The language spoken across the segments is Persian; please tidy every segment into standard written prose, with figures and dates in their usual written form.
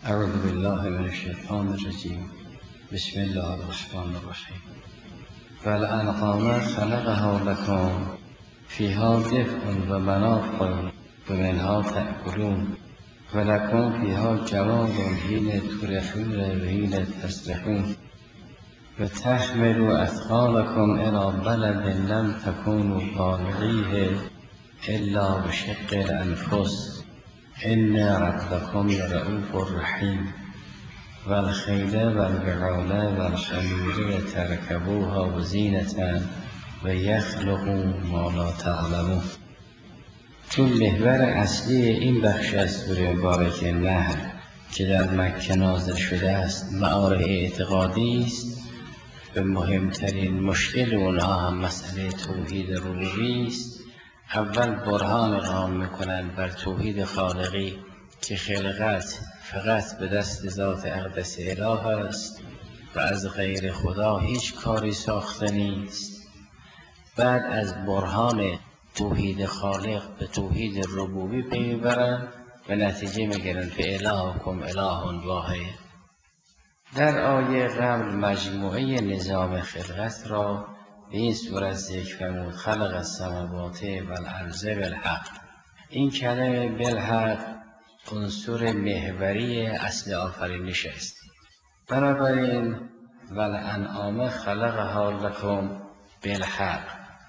اعوذ بالله من الشیطان الرجیم. بسم الله الرحمن الرحیم. والانعام خلقها لکم فیها دفء و منافع و منها تأکلون و لکم فیها جمال حین ترحون و حین تسرحون و تحملوا اثقالکم الی بلد لم تکونوا بالغیه الا بشق الانفس ان ربکم لرؤوف رحیم. والخیل والبغال والحمیر ترکبوها وزینة و یخلق ما لا تعلمون. چون محور اصلی این بخش از سوره مبارکه نحل که در مکه نازل شده است معارف اعتقادی است و مهمترین مشکل اونها هم مسئله توحید ربوبی است. اول برهان قائم میکنند بر توحید خالقی که خلقت فقط به دست ذات اقدس اله است و از غیر خدا هیچ کاری ساخته نیست. بعد از برهان توحید خالق به توحید ربوبی پی میبرند و نتیجه میگیرند که الهکم اله واحد. در آیه قبل مجموعه نظام خلقت را به این صورت ذکر فرمود: خلق السماوات والارض بالحق. این کلمه بالحق عنصر محوری اصل آفرینش است. بنابراین والانعام خلقها لکم بالحق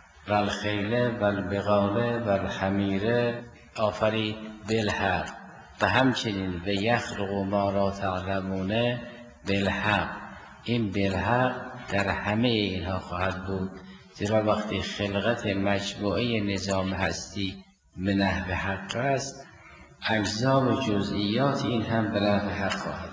والخیل والبغال والحمیر آفرید بالحق و همچنین و یخلق ما لا تعلمون بالحق. این بالحق در همه اینها خواهد بود، زیرا وقتی خلقت مجموعه نظام هستی به نحو حق است، اجزا و جزئیات این هم به نحو حق خواهد.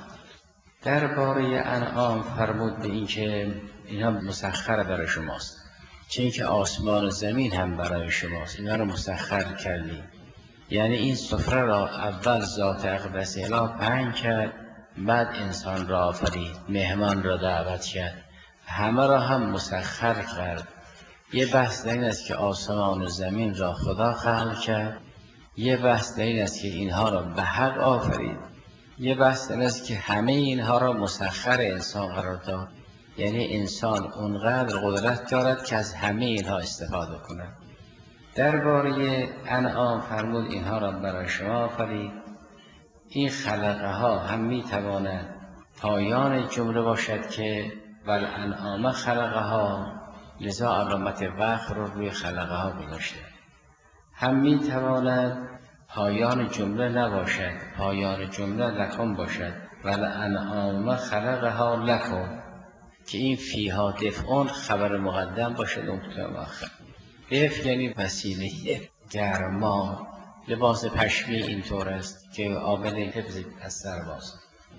درباره انعام فرمود به این که اینها مسخر برای شماست، چون که آسمان و زمین هم برای شماست، اینها رو مسخر کردیم. یعنی این سفره را اول ذات اقدس اله پهن کرد، بعد انسان را آفرید، مهمان را دعوت کرد، همه را هم مسخر کرد. یه بحث در این است که آسمان و زمین را خدا خلق کرد، یه بحث در این است که اینها را به حق آفرید، یه بحث در این است که همه اینها را مسخر انسان قرار داد. یعنی انسان اونقدر قدرت دارد که از همه اینها استفاده کند. درباره انعام فرمود اینها را برای شما آفرید. این خلقه ها هم میتواند پایان جمله باشد که والانعام خلقه ها، لذا علامت وقف رو روی خلقه ها گذاشته. هم میتواند پایان جمله نباشد، پایان جمله لکم باشد، والانعام خلقها لکم، که این فیها دفعون خبر مقدم باشد مبتدا مؤخر. دفع یعنی وسیله گرما. لباس پشمی اینطور است که عامل حفظ از سرباز.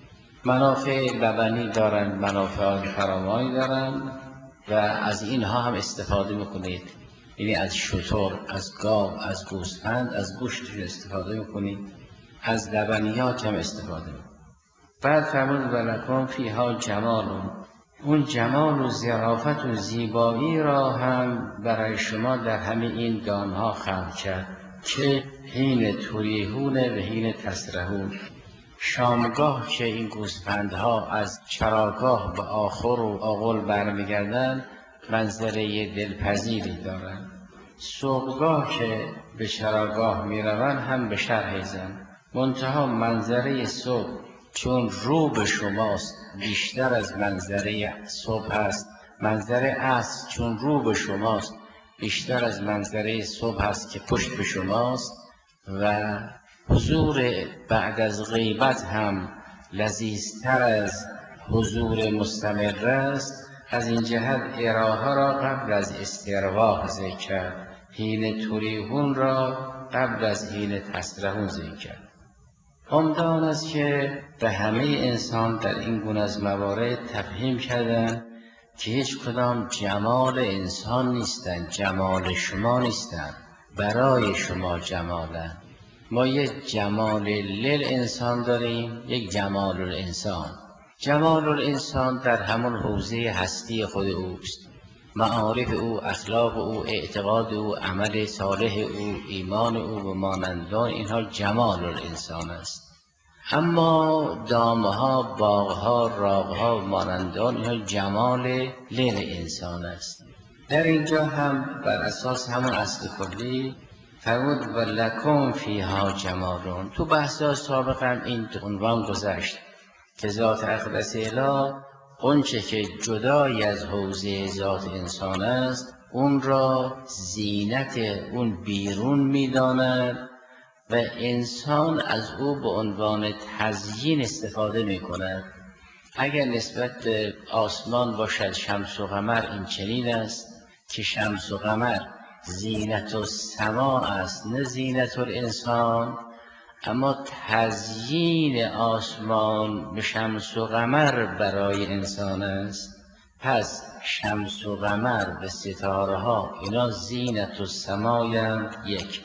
منافع لبنی دارند، منافع فراوانی دارند و از اینها هم استفاده میکنید. یعنی از شتر، از گاو، از گوسفند، از گوشتشون استفاده میکنید، از لبنیات هم استفاده میکنید. بعد فرمود ولکم فیها جمال. اون جمال و ظرافت و زیبایی را هم برای شما در همه این دامها خلق کرد که حین تریحون و حین تسرحون. شامگاه که این گوسفندها از چراگاه به آخر و آغل برمیگردند منظره دلپذیری دارند. صبحگاه که به چراگاه میروند هم به شرح زن. منتها منظره صبح چون رو به شماست بیشتر از منظره صبح است، منظره عصر چون رو به شماست بیشتر از منظره صبح است که پشت به شماست، و حضور بعد از غیبت هم لذیذتر از حضور مستمر است. از این جهت اراحه را قبل از استرواح ذکر کرد، حین تریحون را قبل از حین تسرحون ذکر کرد. عمده آن است که به همه انسان در این گونه از موارد تفهیم کردند که هیچ کدام جمال انسان نیستند، جمال شما نیستند، برای شما جمالند. ما یک جمال للانسان داریم، یک جمال الانسان. جمال الانسان در همون حوزه هستی خود اوست، معارف او، اخلاق او، اعتقاد او، عمل صالح او، ایمان او و مانندان اینها جمال الانسان است. اما دامها، باغها، راغها و مانندان اینها جمال لیل انسان است. در اینجا هم بر اساس همون اصل کلی فرمود و لکم فیها جمالون. تو بحث‌های سابق هم این عنوان گذشت که ذات اقدس اله اونچه که جدای از حوزه ذات انسان است اون را زینت اون بیرون می‌داند و انسان از او به عنوان تزیین استفاده می‌کند. اگر نسبت به آسمان باشد شمس و قمر این چنین است که شمس و قمر زینت السما است نه زینت الانسان، اما تزیین آسمان به شمس و قمر برای انسان است. پس شمس و قمر به ستاره ها اینا زینت السمایند. یک،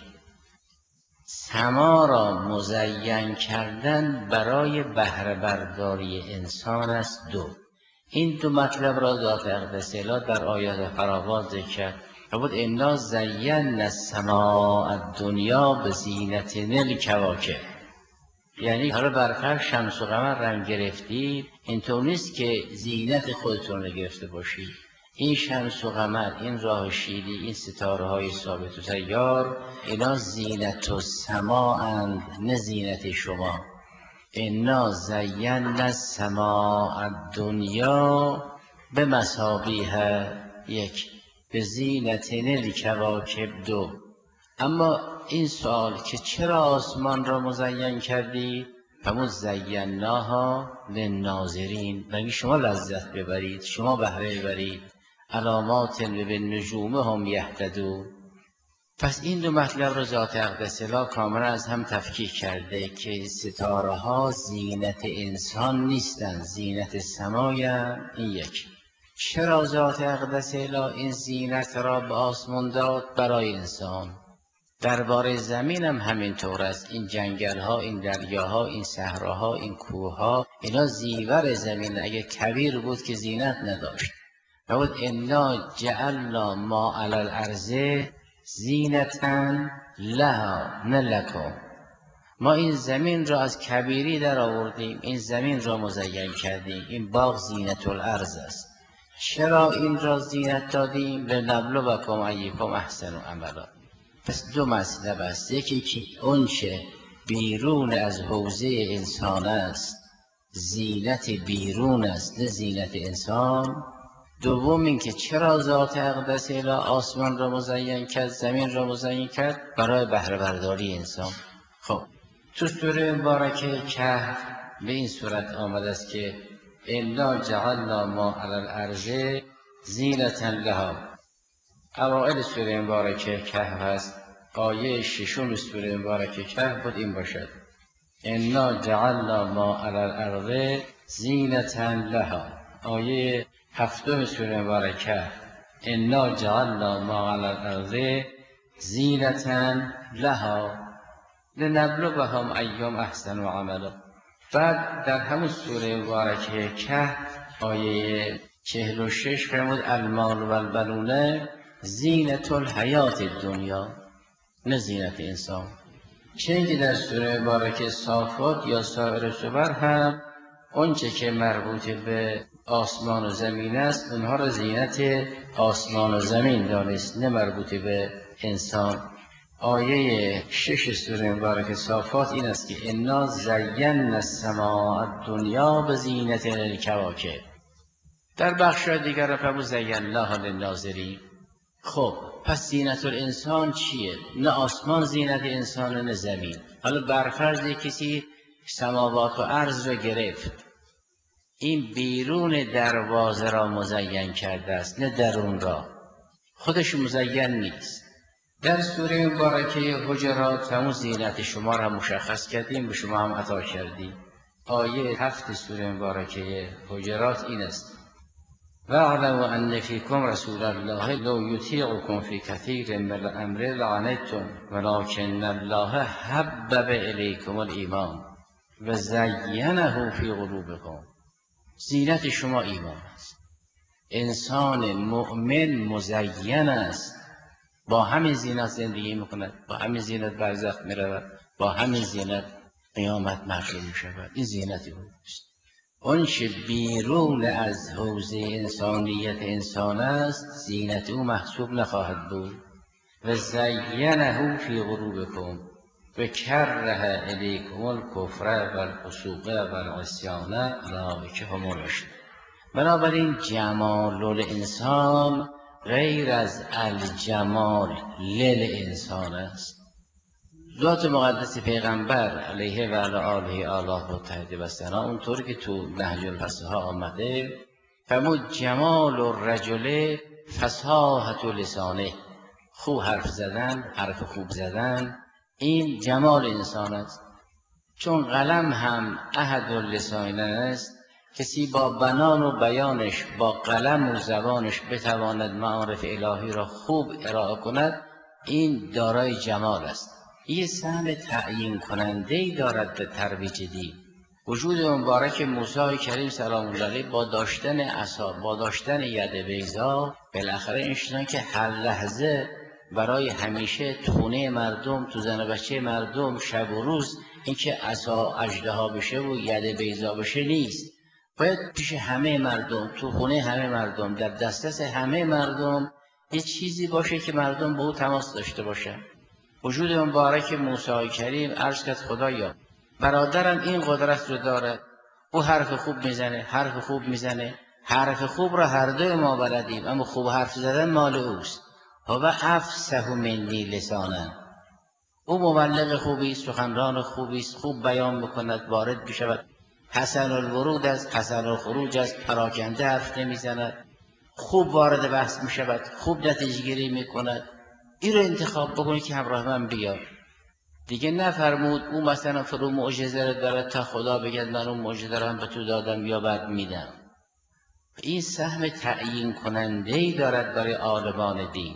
سما را مزین کردن برای بهره برداری انسان است. دو، این دو مطلب را ذات اقدس اله در آیات فراوان ذکر کرد. فرمود انا زینا السماء الدنیا بزینة الکواکب. یعنی حالا برفرض شمس و قمر رنگ گرفتید، اینطور نیست که زینت خودتون رو گرفته باشید. این شمس و قمر، این راه شیری، این ستاره های ثابت و سیار، اینا زینت السما اند نه زینت شما. انا زینا السماء الدنیا بمصابیح. یک، به زینة الکواکب. دو، اما این سوال که چرا آسمان را مزین کردی؟ همون زیناها للناظرین، بگی شما لذت ببرید، شما بهره ببرید. علامات بالنجوم هم یهتدون. پس این دو مطلب را ذات اقدس اله کاملا از هم تفکیک کرده که ستاره ها زینت انسان نیستند، زینت سمایند. این یک. چرا ذات اقدس اله این زینت را به آسمان داد؟ برای انسان. درباره زمین هم همینطور است. این جنگل ها، این دریاها، این صحراها، این کوه ها، اینا زیور زمین. اگه کویر بود که زینت نداشت. فرمود انا جعلنا ما علی الارض زینة لها نه لکم. ما این زمین را از کبیری در آوردیم، این زمین را مزین کردیم. این باغ زینت الارض است. چرا این را زینت دادیم؟ لنبلوکم ایکم احسن عملا. پس دو مطلب است. یکی که اون چه بیرون از حوزه انسان است زینت بیرون است نه زینت انسان. دوم این که چرا ذات اقدس اله آسمان را مزین کرد، زمین را مزین کرد؟ برای بهره برداری انسان. خب تو سوره مبارکه کهف به این صورت آمده است که انا جعلنا ما علی الارض زینة لها. اوائل سوره مبارکه کهف است. آیه ششم سوره مبارکه کهف بود این باشد انا جعلنا ما علی الارض زینة لها. آیه هفتم سوره مبارکه انا جعلنا ما علی الارض زینة لها لنبلوهم ایهم احسن عملا. بعد در همون سوره مبارکه کهف آیه 46 فرمود المال و البنون زینت الحیات الدنیا نه زینت انسان. چنین که در سوره مبارکه صافات یا سایر سور هم اونچه که مربوط به آسمان و زمین است اونها را زینت آسمان و زمین دانست نه مربوط به انسان. آیه 6 سوره مبارکه صافات این است که انا زینا السماء الدنیا بزینة الکواکب. در بخش دیگر فرمود زیناها للناظرین. خب پس زینت الانسان چیه؟ نه آسمان زینت انسان نه زمین. حالا برفرض کسی سماوات و ارض را گرفت، این بیرون دروازه را مزین کرده است نه درون را، خودش مزین نیست. در سوره مبارکه حجرات همون زینت شما را مشخص کردیم، به شما هم عطا کردیم. آیه 7 سوره مبارکه حجرات این است واعلموا ان فیکم رسول الله لو یطیعکم فی کثیر من الامر لعنتم ولکن الله حبب الیکم الایمان و زینه فی قلوبکم. زینت شما ایمان است. انسان مؤمن مزین است، با همین زینت زندگی میکند، با همین زینت برزخ میرود، با همین زینت قیامت مغلوب می شود. این زینت اوست. اون چه بیرون از حوزه انسانیت انسان است زینت او محسوب نخواهد بود. و زینه فی قلوبکم و کره الیکم الکفر و الفسوق و العصیان اولئک هم الراشدون. بنابراین جمال الانسان غیر از الجمال للانسان است. ذات مقدس پیغمبر علیه و علی آله آله متحده و ثنا اونطور که تو نهج الفصاحه آمده فرمود جمال الرجل فصاحت لسانه، خوب حرف زدن، حرف خوب زدن، این جمال انسان است. چون قلم هم احد اللسان است، کسی با بنان و بیانش با قلم و زبانش بتواند معارف الهی را خوب ارائه کند، این دارای جمال است. این سهم تعیین کننده‌ای دارد به ترویج دین. وجود مبارک موسی کریم سلام الله علیه با داشتن عصا، با داشتن ید بیضا، بالاخره این که هر لحظه برای همیشه تو خونه مردم، تو زن و بچه مردم، شب و روز اینکه عصا اژدها بشه و ید بیضا بشه نیست. باید پیش همه مردم، تو خونه همه مردم، در دسترس همه مردم یه چیزی باشه که مردم با او تماس داشته باشن. وجود مبارک موسی کریم عرض کرد خدایا برادرم این قدرت رو داره، او حرف خوب میزنه، حرف خوب میزنه، حرف خوب را هر دوی ما بلدیم، اما خوب حرف زدن مال اوست. هو افصح منی لسانا، او مبلغ خوبی است، سخنران خوبی است، خوب بیان میکند، وارد میشود، حسن الورود است، حسن الخروج است، پراکنده حرف نمیزند، خوب وارد بحث میشود، خوب نتیجه گیری میکند. این رو انتخاب بکنید که همراه من بیاد. دیگه نفرمود او مثلا فرو معجزه داره تا خدا بگه من اون معجزه دارم به تو دادم یا بعد میدم. این سهم تعیین کننده‌ای دارد برای عالمان دین.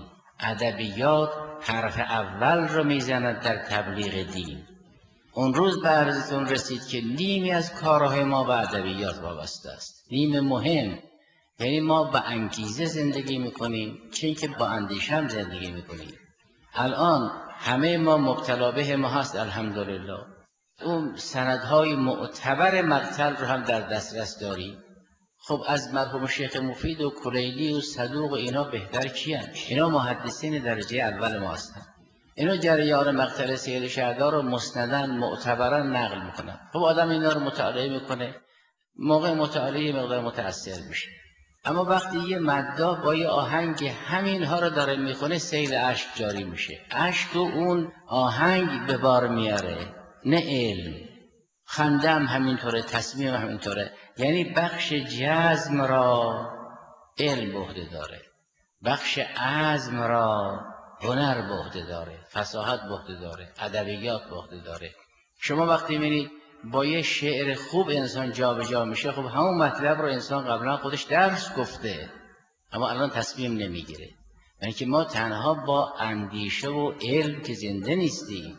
ادبیات حرف اول رو میزند در تبلیغ دین. اون روز به عرضتون رسید که نیمی از کارهای ما به ادبیات وابسته است، نیم مهم. یعنی ما با انگیزه زندگی میکنیم چه اینکه با اندیشه هم زندگی میکنیم. الان همه ما مبتلا به ما هست الحمدلله. اون سندهای معتبر مقتل رو هم در دسترس داریم. خب از مرحوم شیخ مفید و کلیلی و صدوق و اینا بهتر کیان؟ اینا محدثین درجه اول ما هستن. اینا جریان مقتل سید شهدا رو مسندن معتبرا نقل میکنن. خب آدم اینا رو مطالعه میکنه، موقع مطالعه مقدار متاثر میشه. اما وقتی یه مداح با یه آهنگ همینها رو داره میخونه سیل اشک جاری میشه. اشک و اون آهنگ به بار میاره، نه علم. خنده هم همینطوره، تصمیم همینطوره. یعنی بخش جزم را علم به عهده داره، بخش عزم را هنر به عهده داره، فصاحت به عهده داره، ادبیات به عهده داره. شما وقتی میبینید با یه شعر خوب انسان جا به جا میشه، خب همون مطلب رو انسان قبلا خودش درس گفته اما الان تصمیم نمیگیره. یعنی که ما تنها با اندیشه و علم که زنده نیستیم.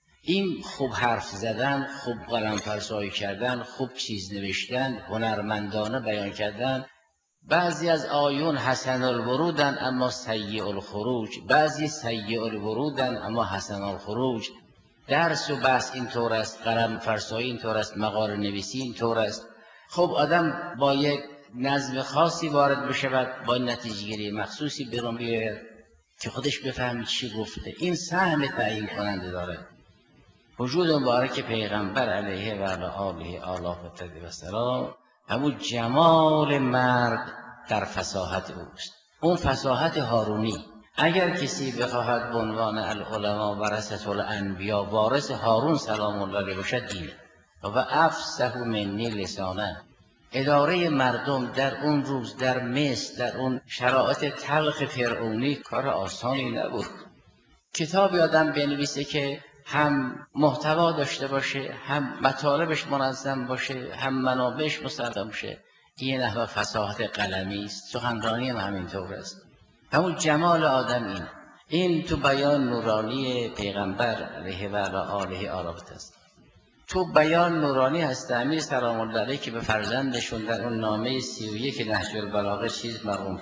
این خوب حرف زدن، خوب قلم فرسایی کردن، خوب چیز نوشتن، هنرمندانه بیان کردن. بعضی از آیون حسن الورودن اما سیء الخروج، بعضی سیء الورودن اما حسن الخروج. درس و بحث اینطور است، قلم فرسایی اینطور است، مقاله نویسی اینطور است. خب آدم با یک نظم خاصی وارد بشود، با نتیجه گیری مخصوصی بیرون بیاید که خودش بفهمید چی گفته. این سهم تعیین کننده داره. وجود مبارک پیغمبر علیه و آله و سلام همون جمال مرد در فصاحت اوست. اون فصاحت هارونی. اگر کسی بخواهد به عنوان العلماء ورثة الانبیا وارث هارون سلام الله علیه باشد اینه. و افصح منی لسانا. اداره مردم در اون روز در مصر، در اون شرایط تلخ فرعونی کار آسانی نبود. کتابی آدم بنویسه که هم محتوا داشته باشه، هم مطالبش منظم باشه، هم منابعش مسلم باشه، این نحو فصاحت قلمی است. سخنرانی هم همینطور است. همون جمال آدم این تو بیان نورانی پیغمبر علیه و آله است. تو بیان نورانی هست امیر سلام الله علیه که به فرزندشون در اون نامه 31 نهج البلاغه چیز مرحوم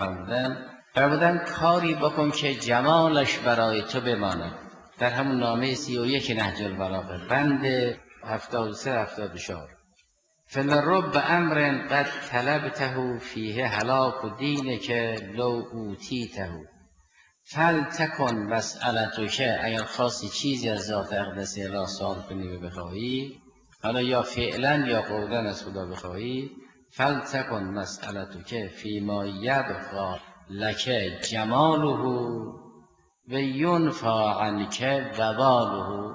فرمودن کاری بکن که جمالش برای تو بماند. در همون نامه 31 نهج البلاغه بند 73 74 فلرب امر قد طلبته فیه هلاک دینک لو اوتیته فلتکن مسئلتک. اگر خواستی چیزی از ذات اقدس اله سوال کنی و بخواهی، حالا یا فعلا یا قولا از خدا بخواهی، فلتکن مسئلتک فیما یبقا لک جماله و ینفی عنک وباله.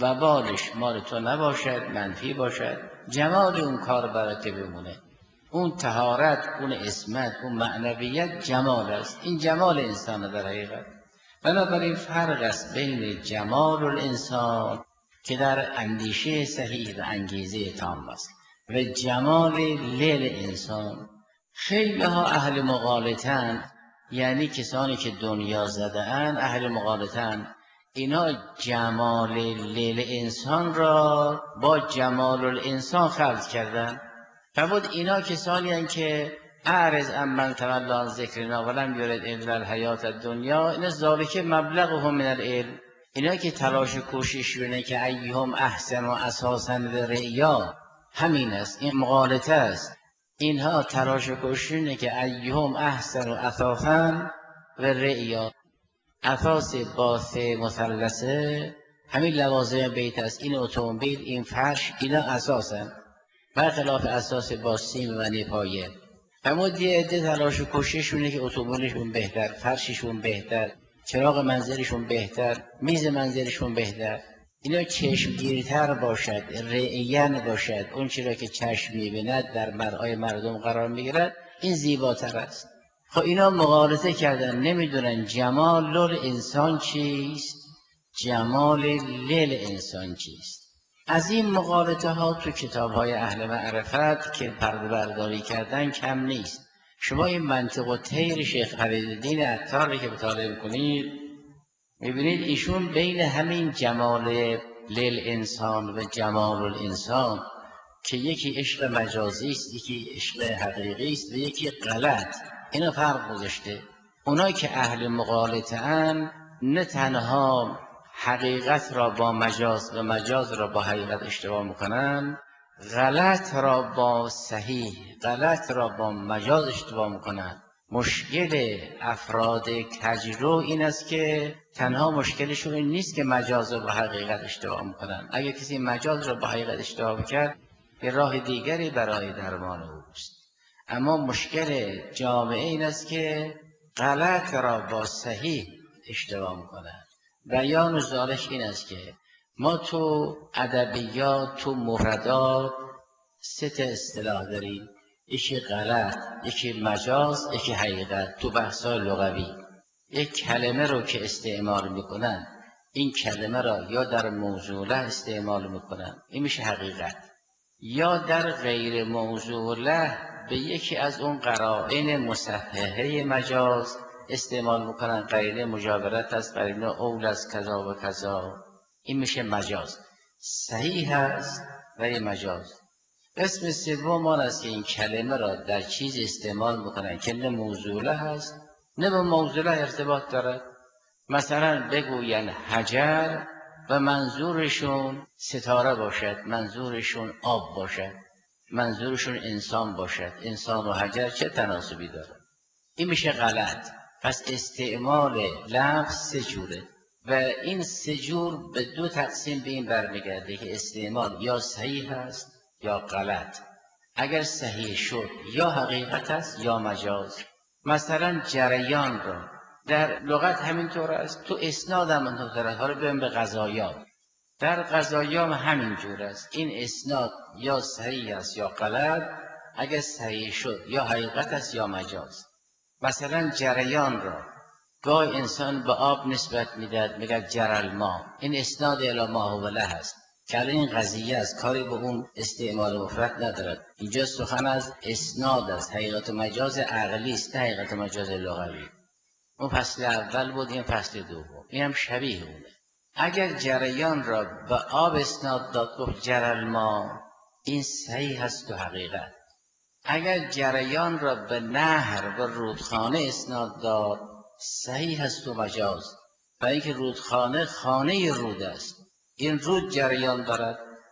وبالش مال تو نباشد، منفی باشد، جمال اون کار برات بمونه. اون طهارت، اون عصمت، اون معنویت جمال است. این جمال انسان در حقیقت. بنابراین فرق است بین جمال الانسان که در اندیشه صحیح و انگیزه تام است و جمال لیل انسان. خیلی ها اهل مغالطن، یعنی کسانی که دنیا زده اند اهل مغالطن. اینا جمال لیل انسان را با جمال الانسان خلط کردن. فرمود اینا کسانی هستند که اعرض عمن تولی عن ذکرنا ولم یرد الا الحیات الدنیا، اینا ذالک مبلغهم من العلم. اینا که تلاش و کوشش بینه که ایهم احسن و اساسا للرعیا، همین است، این مغالطه است. اینها تلاش و کوشش اینه که ایهم احسن و اساسا للرعیا. اساس باث مثلثه همین لوازم بیت است. این اتومبیل، این فرش، اینا اساسن، برخلاف اساس با سیم و نیپایه. اما یه عده تلاش و کوششونه که اتومبیلشون بهتر، فرششون بهتر، چراغ منزلشون بهتر، میز منزلشون بهتر. اینا چشمگیرتر باشد، رعین باشد، اون چیزی که چشم میبیند در مرآی مردم قرار میگیرد، این زیباتر است. خب اینا مغالطه کردن، نمیدونن جمال الانسان چیست، جمال لیل انسان چیست. از این مغالطه ها تو کتاب های اهل معرفت که پرده برداری کردن کم نیست. شما این منطق و طیر شیخ فریدالدین عطار که مطالعه میکنید، میبینید ایشون بین همین جمال لیل انسان و جمال الانسان که یکی عشق مجازی است، یکی عشق حقیقی است و یکی غلط، اینا فرق گذاشته. اونایی که اهل مغالطه ان نه تنها حقیقت را با مجاز و مجاز را با حقیقت اشتباه میکنن، غلط را با صحیح، غلط را با مجاز اشتباه میکنن. مشکل افراد کجرو این است که تنها مشکلشون این نیست که مجاز را با حقیقت اشتباه میکنن. اگر کسی مجاز را با حقیقت اشتباه کرد، یه راه دیگری برای درمان اوست. اما مشکل جامعه این است که غلط را با صحیح اشتباه میکنن. بیان ذالک این است که ما تو ادبیات، تو مفردات 3 اصطلاح داریم: یکی غلط، یکی مجاز، یکی حقیقت. تو بحث‌های لغوی یک کلمه رو که استعمال میکنن، این کلمه را یا در موضوع له استعمال میکنن، این میشه حقیقت، یا در غیر موضوع له به یکی از اون قرائن مصححه مجاز استعمال میکنن. قرینه مجاورت است، قرینه اول است، کذا و کذا، این میشه مجاز. صحیح است ولی مجاز. قسم سوم آن است که این کلمه را در چیز استعمال میکنن که نه موضوع له است نه به موضوع له ارتباط دارد. مثلا بگوین حجر و منظورشون ستاره باشد، منظورشون آب باشد، منظورشون انسان باشد. انسان و حجر چه تناسبی دارد؟ این میشه غلط. پس استعمال لفظ 3 جوره و این 3 جور به 2 تقسیم به این برمیگرده که استعمال یا صحیح است یا غلط. اگر صحیح شد یا حقیقت است یا مجاز. مثلا جریان را در لغت همینطور است، تو اسناد هم همینطور است. حالا بیایم به قضایا. در قضایا هم همین جور است. این اسناد یا صحیح است یا غلط. اگر صحیح شد یا حقیقت است یا مجاز. مثلا جریان را گاه انسان به آب نسبت میدهد، میگه جری الماء، این اسناد الی ما هو له است که این قضیه است، کاری به اون استعمال مفرد ندارد. اینجا سخن از اسناد است، حقیقت مجاز عقلی است نه حقیقت مجاز لغوی. اون فصل اول بود، این فصل دوم، این هم شبیه اونه. اگر جریان را به آب اسناد داد گفت جری الماء، این صحیح هست و حقیقت. اگر جریان را به نهر و رودخانه اسناد داد، صحیح هست و مجاز. برای اینکه رودخانه خانه رود است، این رود جریان دارد.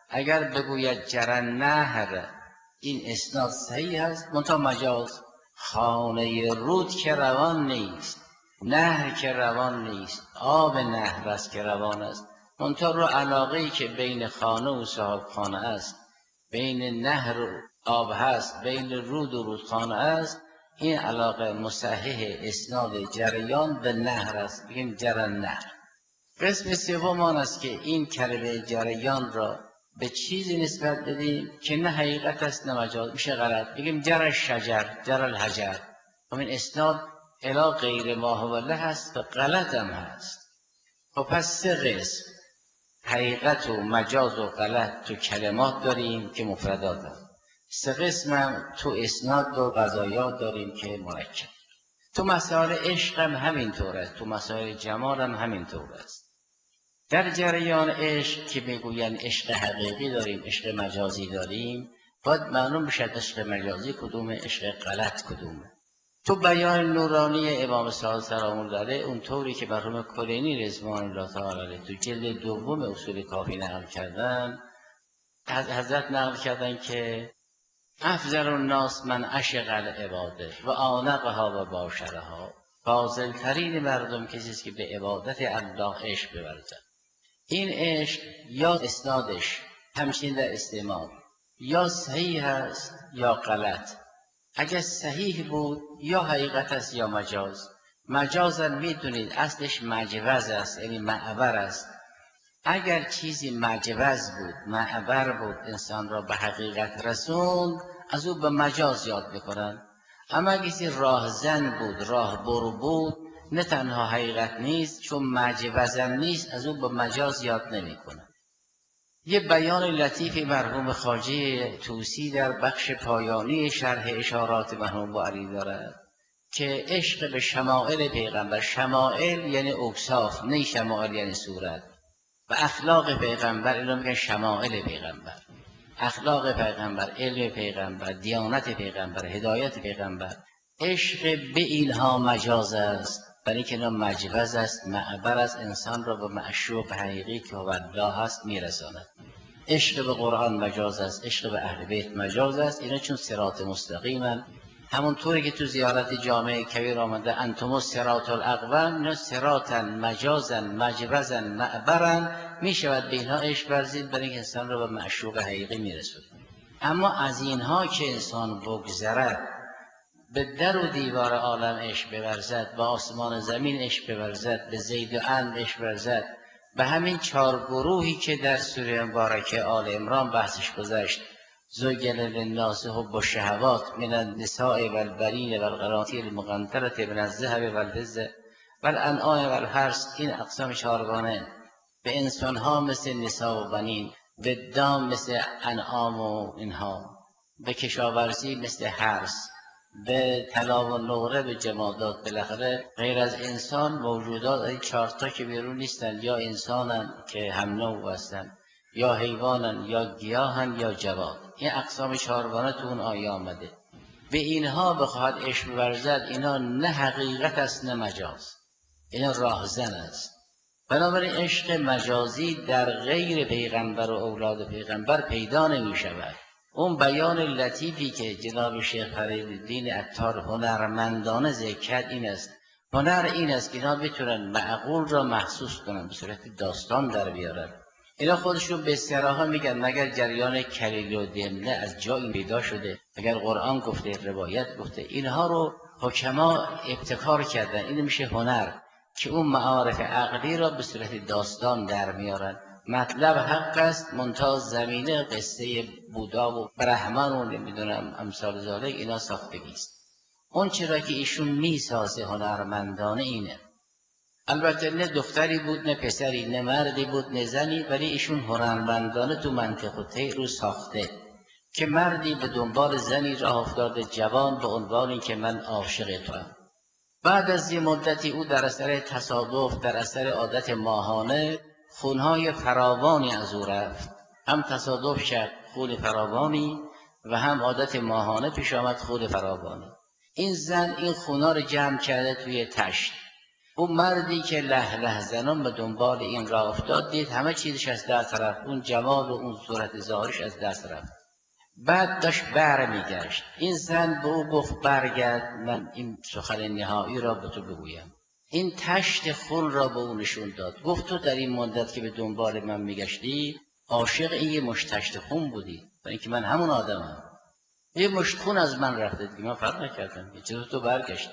اگر بگوید جری النهر، این اسناد صحیح است منتها مجاز. خانه رود که روان نیست، نهر که روان نیست، آب نهر است که روان است. منتها رو علاقه‌ای که بین خانه و صاحب خانه است، بین نهر و آب هست، بین رود و رودخانه است، این علاقه مصحح اسناد جریان به نهر است، بگیم جری النهر. قسم سوم آن است که این کلمه جریان را به چیزی نسبت بدیم که نه حقیقت است نه مجاز، میشه غلط. بگیم جری الشجر، جری الحجر، این اسناد الی غیر ما هو له هست و غلط هم هست. خب پس سه قسم حقیقت و مجاز و غلط تو کلمات داریم که مفردات هست. سه قسم هم تو اسناد و قضایات داریم که مرکب. تو مسائل عشق هم همینطور است، تو مسائل جمال هم همینطور است. در جریان عشق که میگوین عشق حقیقی داریم، عشق مجازی داریم، باید معلوم بشد عشق مجازی کدومه، عشق غلط کدومه. تو بیان نورانی امام صادق سلام الله علیه اونطوری که مرحوم کلینی رضوان الله تعالی علیه تو جلد دوم اصول کافی نقل کردن، از حضرت نقل کردن که افضل الناس من عشق العباده و آنقها و باشرها، فاضل ترین مردم کسی است که به عبادت الله عشق بورزد. این عشق یا اسنادش همچنین در استعمال یا صحیح است یا غلط. اگر صحیح بود یا حقیقت است یا مجاز. مجاز هم میدونید اصلش مجوز است، یعنی معبر است. اگر چیزی مجوز بود، معبر بود، انسان را به حقیقت رسوند، از او به مجاز یاد بکنن. اما اگر کسی راهزن بود، راه برو بود، نه تنها حقیقت نیست، چون مجوزم نیست، از او به مجاز یاد نمیکنن. یه بیان لطیفی مرحوم خواجه طوسی در بخش پایانی شرح اشارات مرحوم بوعلی دارد که عشق به شمائل پیغمبر، شمائل یعنی اوصاف، نه شمائل یعنی صورت، و اخلاق پیغمبر، اینو میگن شمائل پیغمبر، اخلاق پیغمبر، علم پیغمبر، دیانت پیغمبر، هدایت پیغمبر. عشق به اینها مجاز است، برای که اینا مجوز است، معبر است، انسان را به معشوق حقیقی که الله است میرساند. عشق به قرآن مجاز است، عشق به اهل بیت مجاز است. اینا چون صراط مستقیمن، همونطوری که تو زیارت جامع کبیر آمده انتم الصراط الاقوم، اینا صراطن، مجازن، مجوزن، معبرن، میشود به اینها عشق ورزید برای که انسان را به معشوق حقیقی میرسونه. اما از اینها که انسان بگذرد، به در و دیوار عالم عشق بورزد، به آسمان زمین عشق بورزد، به زید و عمرو عشق بورزد، به همین 4 گروهی که در سوره مبارکه آل عمران بحثش گذشت، زوجل للناس حب الشهوات من النساء والبنین والقناطیر المقنطرة من الذهب والفضة والانعام والحرث. این اقسام 4گانه. به انسان ها مثل نساء و بنین، به دام مثل انعام و اینها، به کشاورزی مثل حرث، به طلا و نقره، به جمادات. بالاخره غیر از انسان موجودات این 4 که بیرون نیستن، یا انسانن که هم نوع هستن، یا حیوانن، یا گیاهن، یا جواد. این اقسام 4گانه تو اون آیه آمده. به اینها بخواهد عشق ورزد، اینا نه حقیقت است نه مجاز، اینا راهزن است. بنابراین عشق مجازی در غیر پیغمبر و اولاد پیغمبر پیدا نمی شود. اون بیان لطیفی که جناب شیخ فریدالدین عطار هنرمندانه ذکر کرد این است. هنر این است که اینا بتونن معقول را محسوس کنن، به صورت داستان در بیارن. اینا خودشون به صراحت میگن مگر جریان کلیل و دمنه از جایی پیدا شده، مگر قرآن گفته، روایت گفته. اینها رو حکما ابتکار کردن. این میشه هنر که اون معارف عقلی را به صورت داستان در میارن. مطلب حق است، منتها زمینه قصه بودا و برهمن و نمیدونم امثال ذالک اینا ساختگی است. اون چرا که ایشون میسازه هنرمندانه اینه. البته نه دختری بود نه پسری، نه مردی بود نه زنی، ولی ایشون هنرمندانه تو منطق و طیع رو ساخته که مردی به دنبال زنی راه افتاده جوان به عنوان که من عاشق توام. بعد از یه مدتی او در اثر تصادف، در اثر عادت ماهانه، خونهای فراوانی از او رفت. هم تصادف شد خون فراوانی و هم عادت ماهانه پیش آمد خون فراوانی. این زن این خونا رو جمع کرده توی تشت. اون مردی که له زنان به دنبال این راه افتاد، دید همه چیزش از دست رفت، اون جمال و اون صورت ظاهرش از دست رفت. بعد داشت برمیگشت. این زن به او گفت برگرد، من این سخن نهایی را به تو بگویم. این تشت خون را به او نشون داد. گفت تو در این مدت که به دنبال من میگشتی عاشق این یه مشت تشت خون بودی، برای اینکه من همون آدمم. یه مشت خون از من رفته دیگه، من فرق نکردم. چطور تو برگشتی؟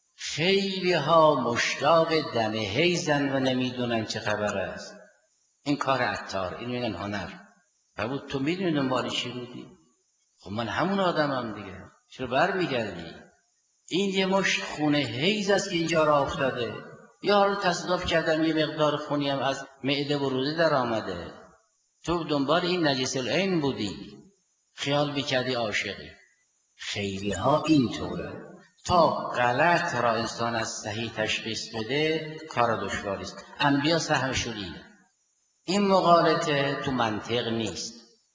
خیلی ها مشتاق دم حیزن و نمیدونن چه خبر است. این کار عطار، این میگن هنر. فرمود تو میدونی دنبال چی بودی؟ خب من همون آدمم دیگه، چرا برمیگردی؟ این یه مشت خون حیز است که اینجا را افتاده. یا حالا تصادف کردم یه مقدار خونی هم از معده و روده در آمده. تو دنبال این نجس العین بودی، خیال میکردی عاشقی. خیلی ها این طوره. تا غلط را انسان از صحیح تشخیص بده کار دشواری است. انبیا سهمشون اینه. این مغالطه تو منطق نیست.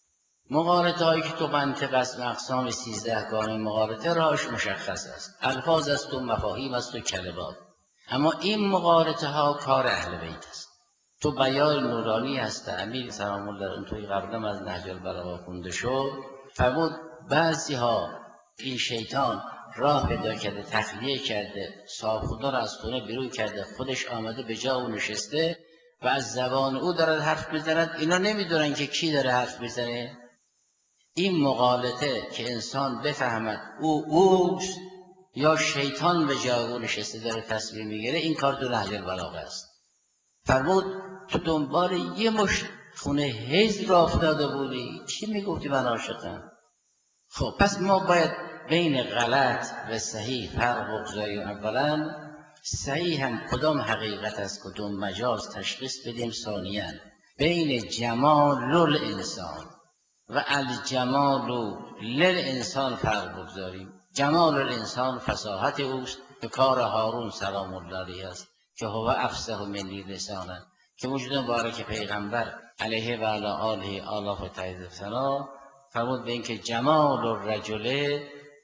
مغالطه هایی که تو منطق است، اقسام 13 گانه مغالطه راهش مشخص است، الفاظ است و مفاهیم است و کلمات. اما این مغالطه ها کار اهل بیت است. تو بیان نورانی هست. امیر سلام الله اون توی قبلا از نهج البلاغه خونده شد، فرمود بعضی ها این شیطان راه پیدا کرده، تخلیه کرده، صاحب خدا را از خونه بیرون کرده، خودش آمده به جا او نشسته و از زبان او دارد حرف میزند. اینا نمیدونن که کی داره حرف میزنه. این مغالطه که انسان بفهمد اوست یا شیطان به جای او نشسته داره تصمیم میگیره، این کار تو نهج البلاغه است. فرمود تو دنبال یه مشت خونه حیز را افتاده بودی، چی میگفتی من عاشقم؟ خب پس ما باید بین غلط و صحیح فرق بگذاریم. اولا صحیح هم کدام حقیقت است کدام مجاز تشخیص بدیم. ثانیاً بین جمال الانسان و الجمال للانسان فرق بگذاریم. جمال الانسان فصاحت اوست که کار هارون سلام الله علیه است که هو افصح منی لسانا، که وجود مبارک پیغمبر علیه و علی آله آلاف و تایید ثنا فرمود به اینکه جمال الرجل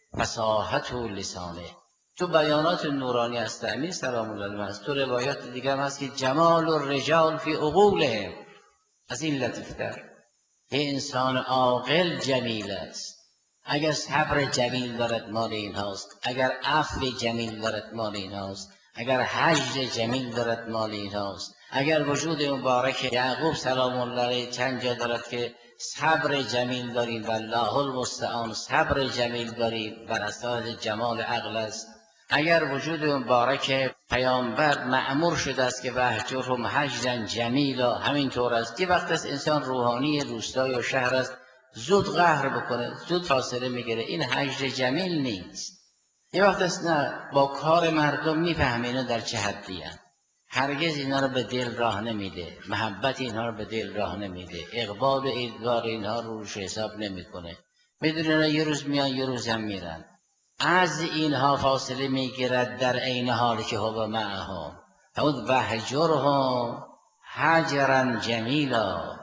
فصاحت لسانه. تو بیانات نورانی است امیر سلام الله علیه است. تو روایات دیگر هست که جمال الرجال فی عقولهم. از این لطیفتر یه انسان عاقل جمیل است. اگر صبر جمیل دارد مال این هاست، اگر عفو جمیل دارد مال این هاست، اگر هجر جمیل دارد مال این هاست، اگر وجود مبارک یعقوب سلام الله علیه چند جا دارد که صبر جمیل داریم والله المستعان، صبر جمیل داریم بر اساس جمال عقل است. اگر وجود مبارک پیامبر مأمور شده است که وهجرهم هجرا جمیلا، همینطور است. یه وقت است انسان روحانی روستای و شهر است، زود قهر بکنه، زود فاصله میگیره، این هجر جمیل نیست. یه وقت است نه، با کار مردم میفهمه اینا در چه حدی هست، هرگز اینا رو به دل راه نمیده، محبت اینها رو به دل راه نمیده، اقبال و ادبار اینها رو روش حساب نمیکنه، میدونه یه روز میان یه روز هم میرن. از اینها فاصله میگیرد در عین حالی که هو معهم، همون وهجرهم هجرا جمیلا.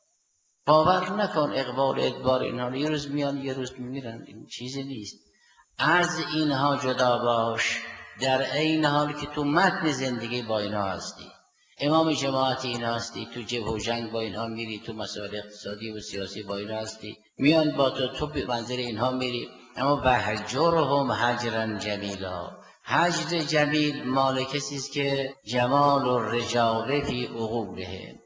باور نکن اقبال ادبار اینها یه روز میان یه روز میرن، این چیزی نیست. از اینها جدا باش در عین حالی که تو متن زندگی با اینها هستی، امام جماعت اینها هستی، تو جبهه و جنگ با اینها میری، تو مسائل اقتصادی و سیاسی با اینها هستی، میان با تو به منظر اینها میری. اما وهجرهم هجرا جمیلا، هجر جمیل مال کسی است که جمال الرجال فی عقولهم.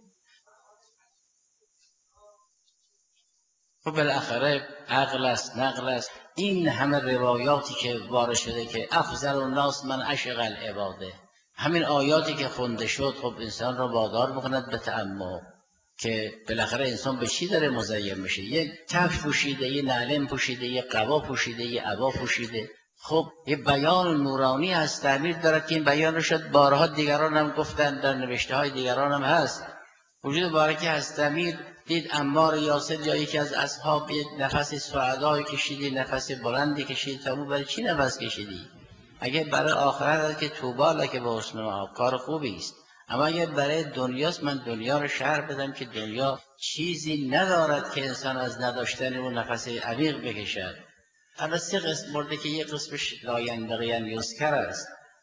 خب بالاخره عقل است، نقل است. این همه روایاتی که وارد شده که افضل الناس من عشق العباده، همین آیاتی که خونده شد خب انسان را وادار میکند به تأمل که بالاخره انسان به چی داره مزین میشه. یک کفش پوشیده، یه نعلم پوشیده، یه قبا پوشیده، یه عبا پوشیده. خب یه بیان نورانی هست، تعبیر دارد که این بیان رو شد بارها دیگران هم گفتن، در نوشته های دیگران هم هست. وجود مبارکی هست. امیر دید عمار یاسر یا یکی از اصحاب یک نفس سعدای کشیدی، نفس بلندی کشید. فرمود برای چی نفس کشیدی؟ اگه برای آخرت که طوبی لک به حسن مآب، کار خوبی است. اما اگر برای دنیاست، من دنیا رو شرح بدم که دنیا چیزی ندارد که انسان از نداشتن اون نفس عمیق بکشد. الان 3 قسم برده که یک قسمش لاینبغی ان یذکر است.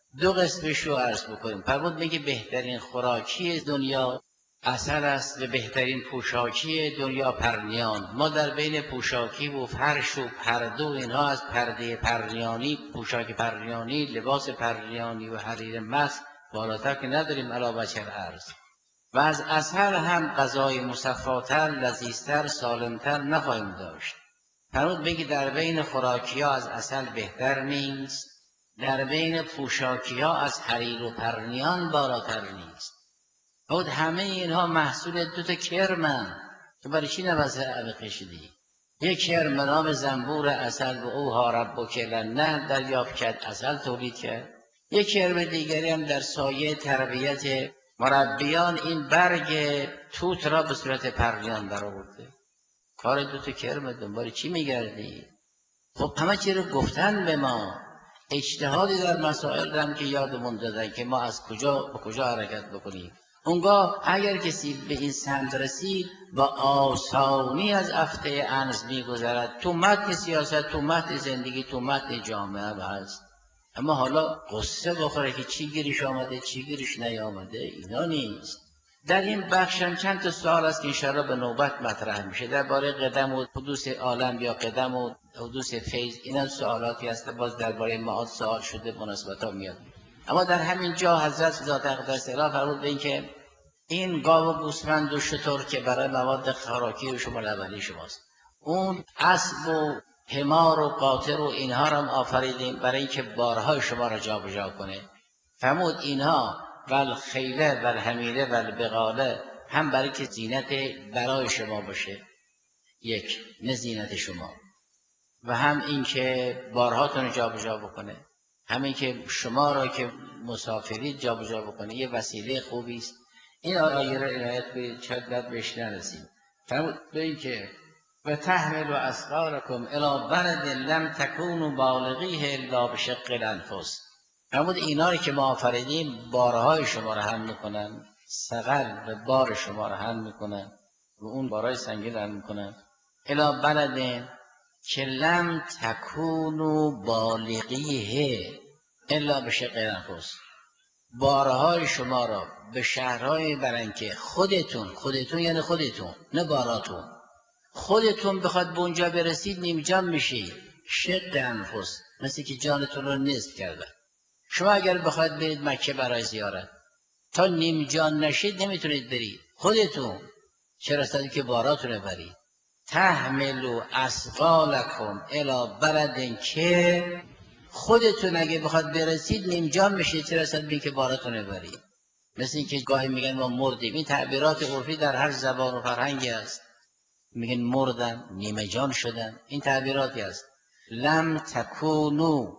دو قسمش رو عرض بکنیم. فرمود میگه بهترین خوراکی دنیا عسل است و بهترین پوشاکی دنیا پرنیان. ما در بین پوشاکی و فرش و پرده و اینها از پرده پرنیانی، پوشاک پرنیانی، لباس پرنیانی و حریر مست بالاتر که نداریم علی وجه الارض. و از عسل هم غذای مصفاتر، لذیذتر، سالمتر نخواهیم داشت. فرمود بگی در بین خوراکی ها از عسل بهتر نیست، در بین پوشاکی ها از حریر و پرنیان بالاتر نیست. فرمود همه اینها محصول دوتا کرمن، تو برای چی نوزه عبه کشیدی؟ یک کرم به نام زنبور عسل و اوها ربک الی النحل دریافت کرد، عسل تولید کرد. یک کرم دیگری هم در سایه تربیت مربیان این برگ توت را به صورت پرنیان درآورده. کار دوتا کرم، دنبال چی میگردی؟ خب همه چی رو گفتن به ما، اجتهادی در مسائل هم که یادمون دادن که ما از کجا به کجا حرکت بکنیم. اونگاه اگر کسی به این سمت رسید با آسانی از افته انس میگذرد. تو متن سیاست، تو متن زندگی، تو متن جامعه هست. اما حالا قصه بخوره که چی گیرش آمده چی گیرش نیامده، اینا نیست. در این بخش هم چند تا سوال است که انشاءالله به نوبت مطرح میشه درباره قدم و حدوث عالم یا قدم و حدوث فیض. اینا سوالاتی هست باز درباره معاد سوال شده، مناسبت‌ها میاد. اما در همین جا حضرت ذات اقدس اله فرمود به این که این گاو و گوسفند و شتر که برای مواد خوراکی شما اولی شماست، اون اسب و حمار و قاطر و اینها را هم آفریدیم برای اینکه بارهای شما را جابجا کنه. فرمود اینها والخیله والحمیله والبغاله هم برای که زینت برای شما باشه، یک نه زینت شما، و هم این که بارهاتون رو جابجا بکنه، همین که شما را که مسافرید جابجا بکنه، یه وسیله خوبی است. این آیه را عنایت کنید شاید بهش نرسیم. فرمود به این که و تحمل و اثقالکم الی بلد لم تکونوا بالغیه الا بشق الانفس. فرمود اینا رو که ما آفریدیم بارهای شما را حمل میکنن، ثقل و بار شما را حمل میکنن و اون بارهای سنگین حمل میکنن. الی بلد که لم تکونوا بالغیه الا بشق الانفس. بارهای شما را به شهرهای برن که خودتون یعنی خودتون نه باراتون، خودتون بخواد به اونجا برسید نیمجان میشید. شق انفس مثل که جانتون رو نصف کردن. شما اگر بخواید برید مکه برای زیارت تا نیمجان نشید نمیتونید برید خودتون، چرا رسید که باراتون رو برید. تحملوا اثقالکم الی بلد که خودتون اگه بخواد برسید نیمجان میشید، چرا رسید که باراتون رو برید. مثل این که گاهی میگن ما مردیم، این تعبیرات عرفی در هر زبان و فرهنگی است. میگن مردن، نیمه جان شدن، این تعبیراتی است. لم تکونو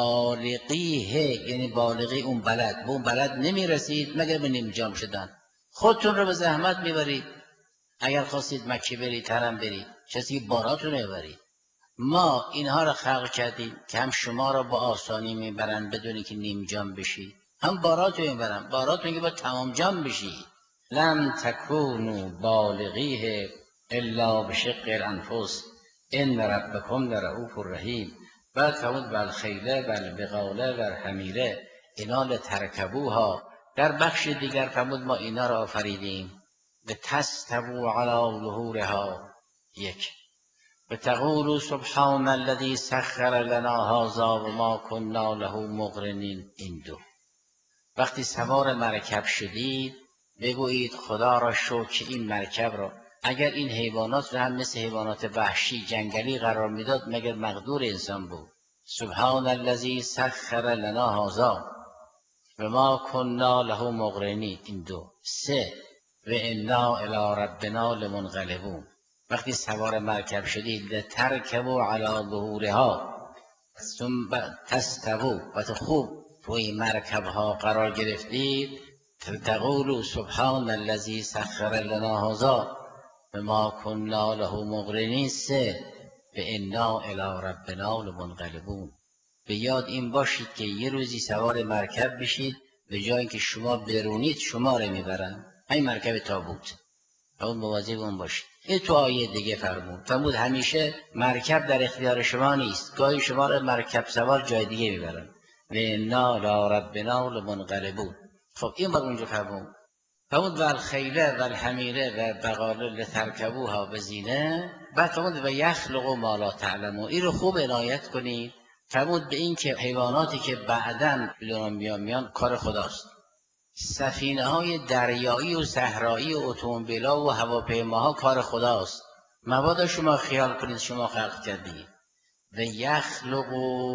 بالغیه یعنی بالغی اون بلد، به اون بلد نمیرسید مگر به نیمه جان شدن. خودتون رو به زحمت میبرید اگر خواستید مکه برید حرم برید، کسی باراتون رو برید. ما اینها رو خلق کردیم که هم شما را با آسانی میبرن بدونی که نیم جان بشید، هم باراتون میبرن، باراتون که با تمام جان بشید. لم تکونوا بالغیه الا بشق الانفس ان ربکم لرؤوف رحیم. بعد فرمود والخیله والبغاله والحمیله اینا لترکبوها. در بخش دیگر فرمود ما اینا را آفریدیم لتستووا علی ظهورها، یک بتقولوا سبحان الذی سخر لنا هذا و ما كنا له مقرنین. این دو وقتی سوار مرکب شدید بگویید خدا را شکر این مرکب را، اگر این حیوانات را هم مثل حیوانات وحشی جنگلی قرار میداد مگر مقدور انسان بود. سبحان الذی سخر لنا هذا و ما كنا له مقرنین. این دو. سه و انا الی ربنا لمنقلبون. وقتی سوار مرکب شدید لترکبوا علی ظهورها ثم تستووا، وقتی خوب روی مرکب ها قرار گرفتید تقولوا سبحان الذی سخر لنا هذا و ما كنا له مقرنین. سه و انا الی ربنا لمنقلبون. به یاد این باشید که یه روزی سوار مرکب بشید به جای اینکه شما برونید شما رو میبرن، این مرکب تابوت. اون مواظب اون باشید. این تو آیه دیگه فرمود همیشه مرکب در اختیار شما نیست، گاهی شما رو مرکب سوار جای دیگه میبرن. و انا الی ربنا لمنقلبون. خب این بار اونجا فرمود و الخیله و الحمیره و بغال لترکبوها و زینه. بعد فرمود و یخلق ما لا تعلمون. این رو خوب عنایت کنید. فرمود به این که حیواناتی که بعداً بدون میان کار خداست، سفینه های دریایی و صحرایی و اتومبیل‌ها و هواپیماها کار خداست. مبادا شما خیال کنید شما خلق کردید. و یخلق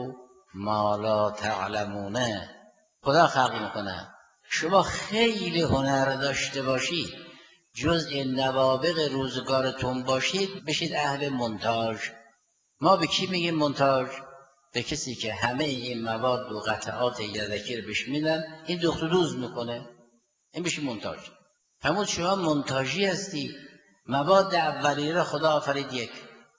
ما لا تعلمونه، خدا خلق میکنه. شما خیلی هنر داشته باشید، جزء نوابغ روزگارتون باشید، بشید اهل مونتاژ. ما به کی میگیم مونتاژ؟ به کسی که همه این مواد و قطعات یدکی رو بهش میدن، این دخت و دوز میکنه، این بشه مونتاژ. همون شما مونتاژی هستی. مواد اولیه را خدا آفرید یک،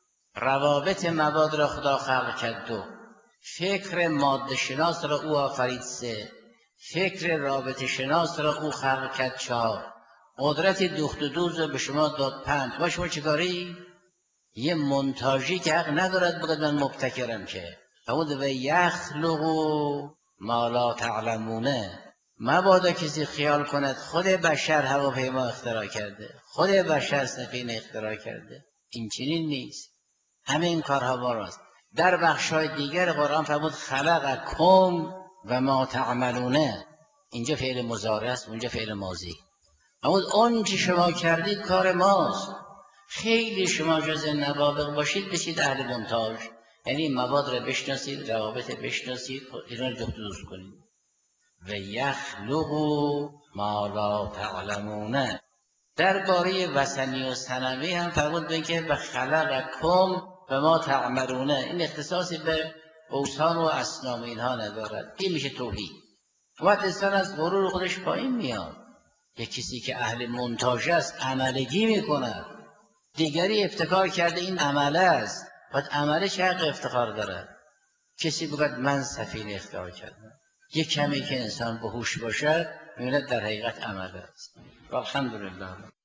روابط مواد را خدا خلق کرد دو، فکر ماده شناس را او آفرید سه، فکر رابطه شناس را او خلق کرد چهار، قدرت دخت و دوز را به شما داد پنج. با شما چیکاری؟ یه مونتاژی که حق ندارد بگه من مبتکرم که. همون و یخلق ما لا تعلمونه. مبادا کسی خیال کند خود بشر هواپیما اختراع کرده، خود بشر سفینه اختراع کرده. این چنین نیست. همه این کارها ما راست. در بخشای دیگر قرآن فرمود خلقکم و ما تعملونه. اینجا فعل مضارع است، اونجا فعل ماضی. فرمود اون چه شما کردید کار ماست. خیلی شما جز نوابغ باشید، بشید اهل مونتاژ، یعنی مواد را بشناسید، روابط بشناسید، اینا رو جفت دوست کنید. و یخلق ما لا تعلمونه. درباره وثنی و صنمی هم فرمود به که و خلقکم و ما تعملونه. این اختصاصی به اوثان و اصنام اینها ندارد. این میشه توحید. وقت انسان از غرور خودش پایین میاد. یک کسی که اهل مونتاژ است عملگی میکند، دیگری افتخار کرده این عمله است، بعد عمله چه حق افتخار داره؟ کسی بگوید من سفینه اختراع کردم. یک کمی که انسان به هوش باشد می‌بیند در حقیقت عمله است. والحمدلله.